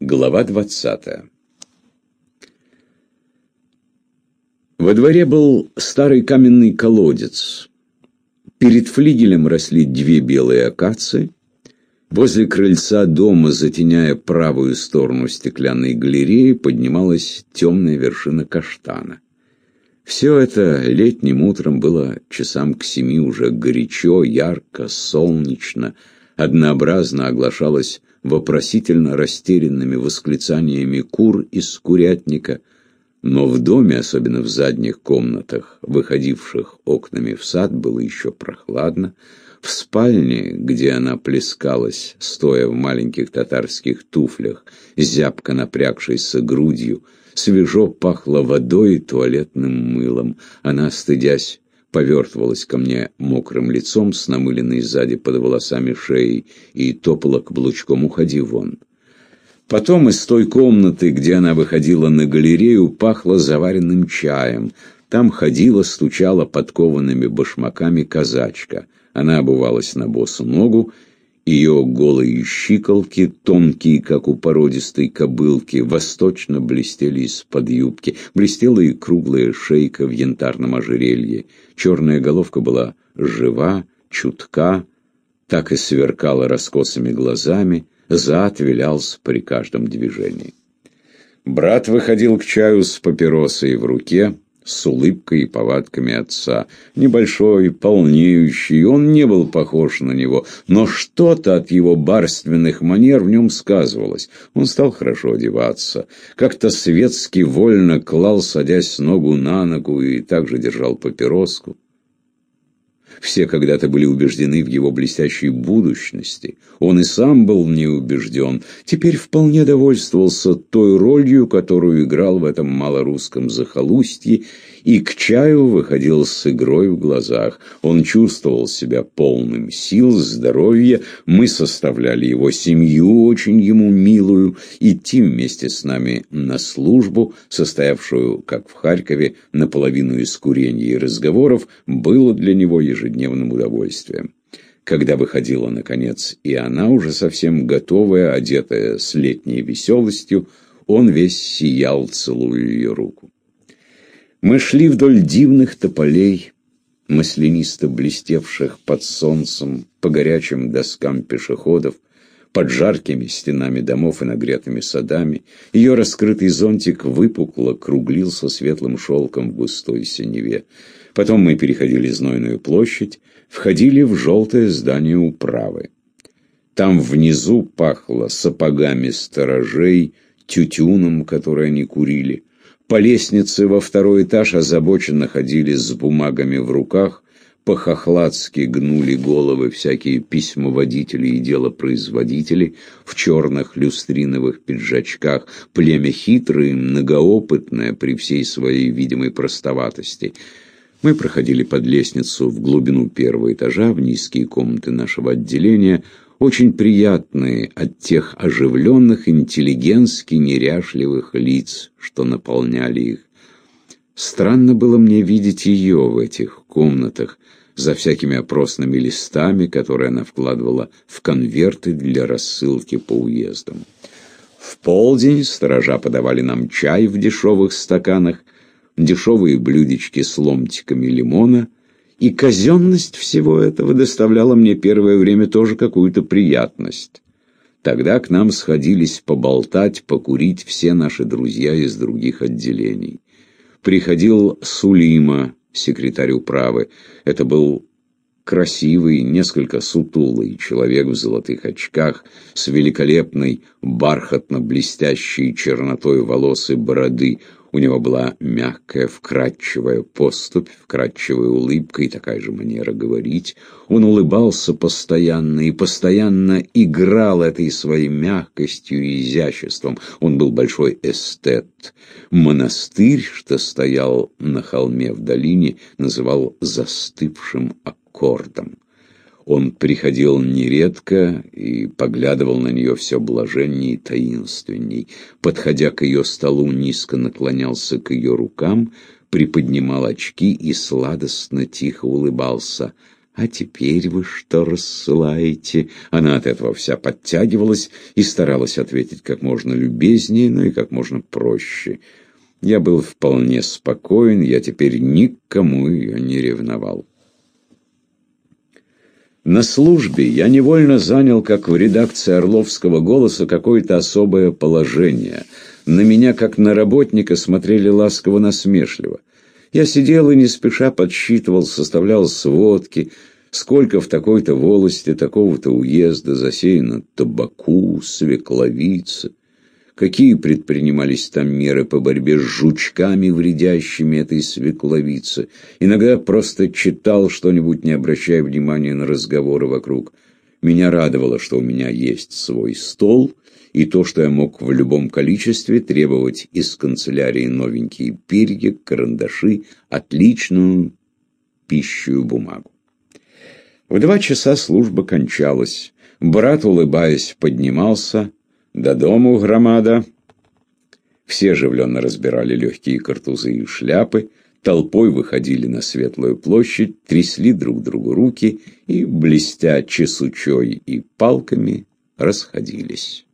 Глава 20. Во дворе был старый каменный колодец. Перед флигелем росли две белые акации. Возле крыльца дома, затеняя правую сторону стеклянной галереи, поднималась темная вершина каштана. Все это летним утром было часам к 7 уже горячо, ярко, солнечно, однообразно оглашалось вопросительно растерянными восклицаниями кур из курятника, но в доме, особенно в задних комнатах, выходивших окнами в сад, было еще прохладно. В спальне, где она плескалась, стоя в маленьких татарских туфлях, зябко напрягшейся грудью, свежо пахло водой и туалетным мылом. Она, стыдясь, повертывалась ко мне мокрым лицом с намыленной сзади под волосами шеей и топала каблучком: «Уходи вон». Потом из той комнаты, где она выходила на галерею, пахло заваренным чаем. Там ходила, стучала подкованными башмаками казачка. Она обувалась на босу ногу. Ее голые щиколки, тонкие, как у породистой кобылки, восточно блестели из-под юбки. Блестела и круглая шейка в янтарном ожерелье. Черная головка была жива, чутка, так и сверкала раскосыми глазами, зад вилялся при каждом движении. Брат выходил к чаю с папиросой в руке, с улыбкой и повадками отца. Небольшой, полнеющий, он не был похож на него, но что-то от его барственных манер в нем сказывалось. Он стал хорошо одеваться, как-то светски вольно клал, садясь ногу на ногу, и также держал папироску. Все когда-то были убеждены в его блестящей будущности. Он и сам был в ней убежден. Теперь вполне довольствовался той ролью, которую играл в этом малорусском захолустье, и к чаю выходил с игрой в глазах. Он чувствовал себя полным сил, здоровья. Мы составляли его семью, очень ему милую. Идти вместе с нами на службу, состоявшую, как в Харькове, наполовину из куренья и разговоров, было для него ежедневным удовольствием. Когда выходила, наконец, и она, уже совсем готовая, одетая с летней веселостью, он весь сиял, целуя ее руку. Мы шли вдоль дивных тополей, маслянисто блестевших под солнцем, по горячим доскам пешеходов, под жаркими стенами домов и нагретыми садами. Ее раскрытый зонтик выпукло круглился светлым шелком в густой синеве. Потом мы переходили Знойную площадь, входили в желтое здание управы. Там внизу пахло сапогами сторожей, тютюном, который они курили. По лестнице во второй этаж озабоченно ходили с бумагами в руках, по-хохладски гнули головы всякие письмоводители и делопроизводители в черных люстриновых пиджачках, племя хитрое и многоопытное при всей своей видимой простоватости. Мы проходили под лестницу в глубину первого этажа, в низкие комнаты нашего отделения, очень приятные от тех оживленных, интеллигентски неряшливых лиц, что наполняли их. Странно было мне видеть ее в этих комнатах, за всякими опросными листами, которые она вкладывала в конверты для рассылки по уездам. В полдень сторожа подавали нам чай в дешевых стаканах, дешевые блюдечки с ломтиками лимона, и казенность всего этого доставляла мне первое время тоже какую-то приятность. Тогда к нам сходились поболтать, покурить все наши друзья из других отделений. Приходил Сулима, секретарь управы. Это был красивый, несколько сутулый человек в золотых очках, с великолепной бархатно-блестящей чернотой волос и бороды. У него была мягкая, вкрадчивая поступь, вкрадчивая улыбка и такая же манера говорить. Он улыбался постоянно и постоянно играл этой своей мягкостью и изяществом. Он был большой эстет. Монастырь, что стоял на холме в долине, называл застывшим аккордом. Он приходил нередко и поглядывал на нее все блаженней и таинственней. Подходя к ее столу, низко наклонялся к ее рукам, приподнимал очки и сладостно тихо улыбался. «А теперь вы что рассылаете?» Она от этого вся подтягивалась и старалась ответить как можно любезнее, но и как можно проще. Я был вполне спокоен, я теперь никому ее не ревновал. На службе я невольно занял, как в редакции «Орловского голоса», какое-то особое положение. На меня, как на работника, смотрели ласково-насмешливо. Я сидел и не спеша подсчитывал, составлял сводки, сколько в такой-то волости, такого-то уезда засеяно табаку, свекловицы, какие предпринимались там меры по борьбе с жучками, вредящими этой свекловице. Иногда просто читал что-нибудь, не обращая внимания на разговоры вокруг. Меня радовало, что у меня есть свой стол, и то, что я мог в любом количестве требовать из канцелярии новенькие перья, карандаши, отличную пищу бумагу. В 2 часа служба кончалась. Брат, улыбаясь, поднимался. До дому громада. Все оживленно разбирали легкие картузы и шляпы, толпой выходили на Светлую площадь, трясли друг другу руки и, блестя чесучой и палками, расходились.